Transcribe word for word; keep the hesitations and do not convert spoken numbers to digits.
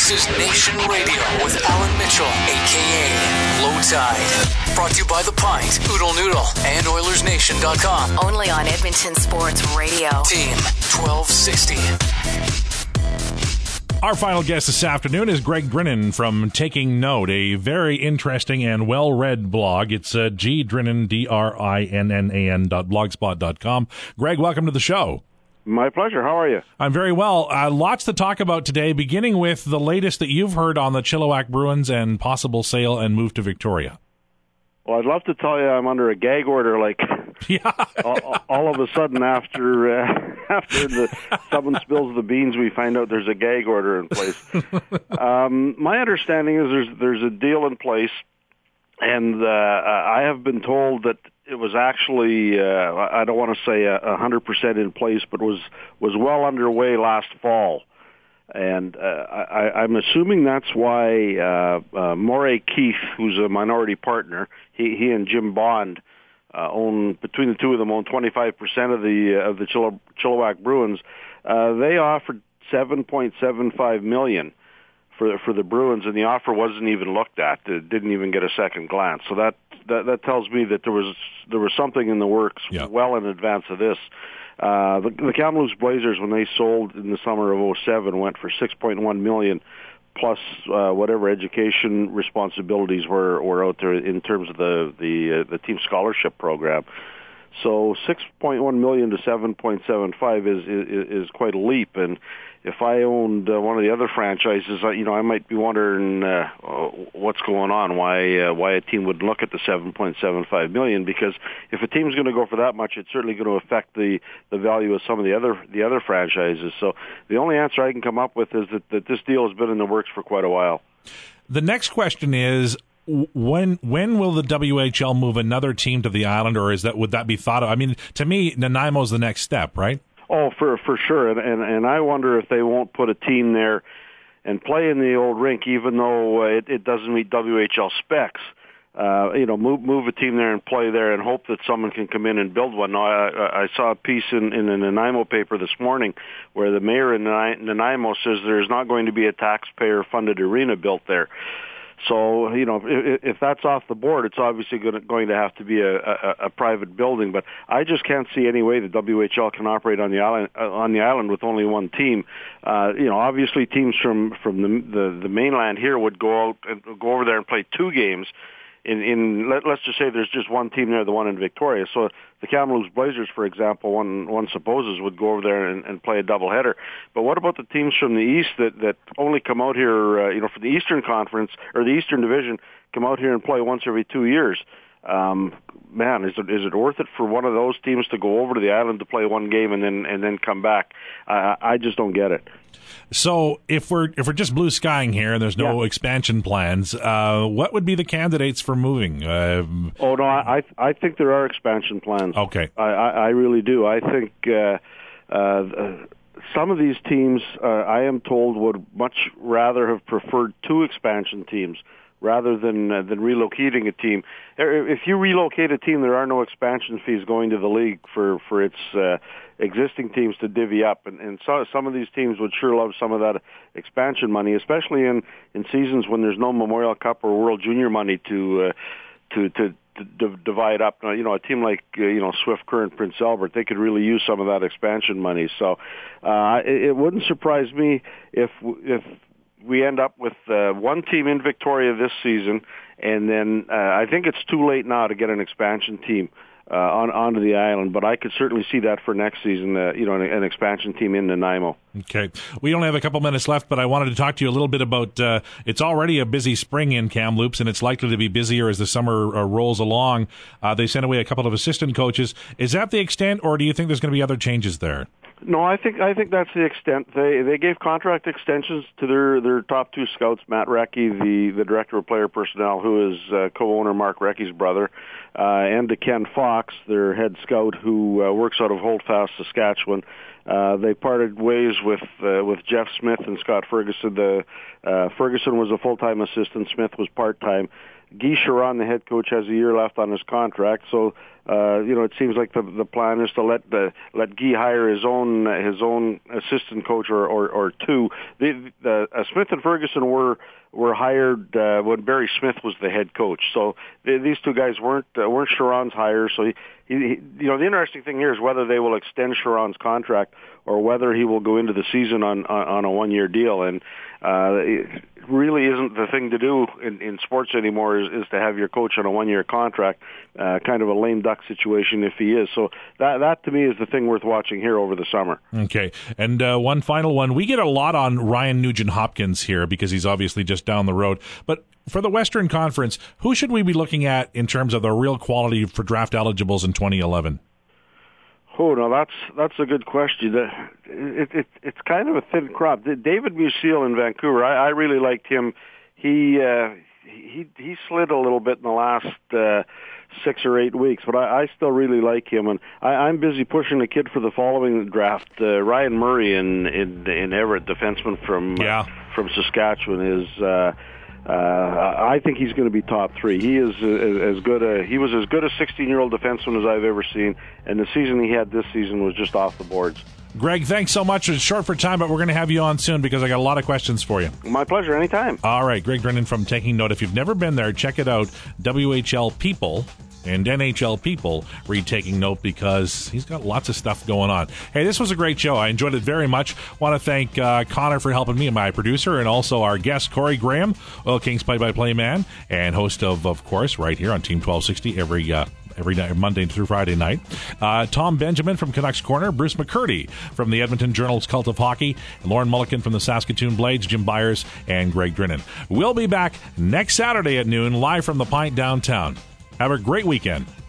This is Nation Radio with Alan Mitchell, a k a. Low Tide. Brought to you by The Pint, Oodle Noodle, and Oilers Nation dot com. Only on Edmonton Sports Radio. Team twelve sixty. Our final guest this afternoon is Greg Drinnan from Taking Note, a very interesting and well-read blog. It's uh, G Drinnan, D R I N N A N dot blogspot dot com. Greg, welcome to the show. My pleasure. How are you? I'm very well. Uh, lots to talk about today, beginning with the latest that you've heard on the Chilliwack Bruins and possible sale and move to Victoria. Well, I'd love to tell you I'm under a gag order, like yeah. all, all of a sudden after uh, after the someone spills the beans, we find out there's a gag order in place. um, my understanding is there's there's a deal in place, and uh, I have been told that it was actually uh, I don't want to say a hundred percent in place, but was was well underway last fall. And uh, I, I'm assuming that's why uh, uh, Moray Keith, who's a minority partner, he, he and Jim Bond uh, own, between the two of them, own twenty-five percent of the uh, of the Chill- Chilliwack Bruins. Uh, they offered seven point seven five million dollars for for the Bruins, and the offer wasn't even looked at. It didn't even get a second glance. So that that, that tells me that there was there was something in the works yeah. well in advance of this. Uh, the, the Kamloops Blazers, when they sold in the summer of oh seven, went for six point one million dollars plus uh, whatever education responsibilities were, were out there in terms of the the, uh, the team scholarship program. So six point one million dollars to seven point seven five is, is is quite a leap. And if I owned uh, one of the other franchises, uh, you know, I might be wondering uh, what's going on, why uh, why a team would look at the seven point seven five million dollars. Because if a team's going to go for that much, it's certainly going to affect the, the value of some of the other the other franchises. So the only answer I can come up with is that, that this deal has been in the works for quite a while. The next question is, When when will the W H L move another team to the island, or is that would that be thought of? I mean, to me, Nanaimo's the next step, right? Oh, for for sure, and, and and I wonder if they won't put a team there and play in the old rink, even though uh, it, it doesn't meet W H L specs. Uh, you know, move move a team there and play there, and hope that someone can come in and build one. Now, I, I saw a piece in, in the Nanaimo paper this morning where the mayor in Nanaimo says there's not going to be a taxpayer-funded arena built there. So, you know, if, if that's off the board, it's obviously going to, going to have to be a, a, a private building. But I just can't see any way that W H L can operate on the island uh, on the island with only one team. Uh, you know, obviously teams from from the, the the mainland here would go out and go over there and play two games. In, in let, let's just say there's just one team there, the one in Victoria. So the Kamloops Blazers, for example, one one supposes would go over there and, and play a doubleheader. But what about the teams from the East that, that only come out here, uh, you know, for the Eastern Conference or the Eastern Division, come out here and play once every two years? Um, man, is it is it worth it for one of those teams to go over to the island to play one game and then and then come back? Uh, I just don't get it. So if we're if we're just blue skying here and there's no yeah. expansion plans, uh, what would be the candidates for moving? Uh, oh no, I I think there are expansion plans. Okay, I I, I really do. I think uh, uh, some of these teams, uh, I am told, would much rather have preferred two expansion teams rather than uh, than relocating a team. If you relocate a team, there are no expansion fees going to the league for for its uh, existing teams to divvy up, and, and so, some of these teams would sure love some of that expansion money, especially in, in seasons when there's no Memorial Cup or World Junior money to uh, to to. to divide up. You know, a team like uh, you know Swift Current, Prince Albert, they could really use some of that expansion money. So uh, it, it wouldn't surprise me if if we end up with uh, one team in Victoria this season, and then uh, I think it's too late now to get an expansion team uh, on onto the island. But I could certainly see that for next season. Uh, you know, an, an expansion team in Nanaimo. Okay, we only have a couple minutes left, but I wanted to talk to you a little bit about. Uh, it's already a busy spring in Kamloops, and it's likely to be busier as the summer uh, rolls along. Uh, they sent away a couple of assistant coaches. Is that the extent, or do you think there's going to be other changes there? No, I think I think that's the extent. They they gave contract extensions to their, their top two scouts, Matt Recchi, the, the director of player personnel, who is uh, co-owner Mark Recchi's brother, uh, and to Ken Fox, their head scout, who uh, works out of Holdfast, Saskatchewan. Uh, they parted ways with uh, with Jeff Smith and Scott Ferguson. The uh, Ferguson was a full-time assistant. Smith was part-time. Guy Charron, the head coach, has a year left on his contract, so uh, you know it seems like the the plan is to let the let Guy hire his own his own assistant coach or or, or two. The, the uh, Smith and Ferguson were were hired uh, when Barry Smith was the head coach, so they, these two guys weren't uh, weren't Charron's hires. So he, he, he, you know, the interesting thing here is whether they will extend Charron's contract or whether he will go into the season on on, on a one year deal. And uh, it really isn't the thing to do in, in sports anymore is, is to have your coach on a one year contract, uh, kind of a lame duck situation if he is. So that that to me is the thing worth watching here over the summer. Okay, and uh, one final one. We get a lot on Ryan Nugent-Hopkins here because he's obviously just down the road, but for the Western Conference, who should we be looking at in terms of the real quality for draft eligibles in twenty eleven? Oh, no, that's that's a good question. It, it, it's kind of a thin crop. David Musil in Vancouver, I, I really liked him. He uh, he he slid a little bit in the last uh, six or eight weeks, but I, I still really like him. And I, I'm busy pushing the kid for the following draft. Uh, Ryan Murray in, in in Everett, defenseman from yeah. uh, from Saskatchewan, is. Uh, Uh, I think he's going to be top three. He is as, as good a he was as good a sixteen-year-old defenseman as I've ever seen, and the season he had this season was just off the boards. Greg, thanks so much. It's short for time, but we're going to have you on soon because I got a lot of questions for you. My pleasure, anytime. All right, Greg Drinnan from Taking Note. If you've never been there, check it out. W H L People and N H L People read Taking Note because he's got lots of stuff going on. Hey, this was a great show. I enjoyed it very much. Want to thank uh, Connor for helping me and my producer, and also our guest, Corey Graham, Oil Kings play-by-play man and host of, of course, right here on Team twelve sixty every uh, every night, Monday through Friday night. Uh, Tom Benjamin from Canucks Corner, Bruce McCurdy from the Edmonton Journal's Cult of Hockey, Lauren Mulliken from the Saskatoon Blades, Jim Byers, and Greg Drinnan. We'll be back next Saturday at noon, live from the Pint downtown. Have a great weekend.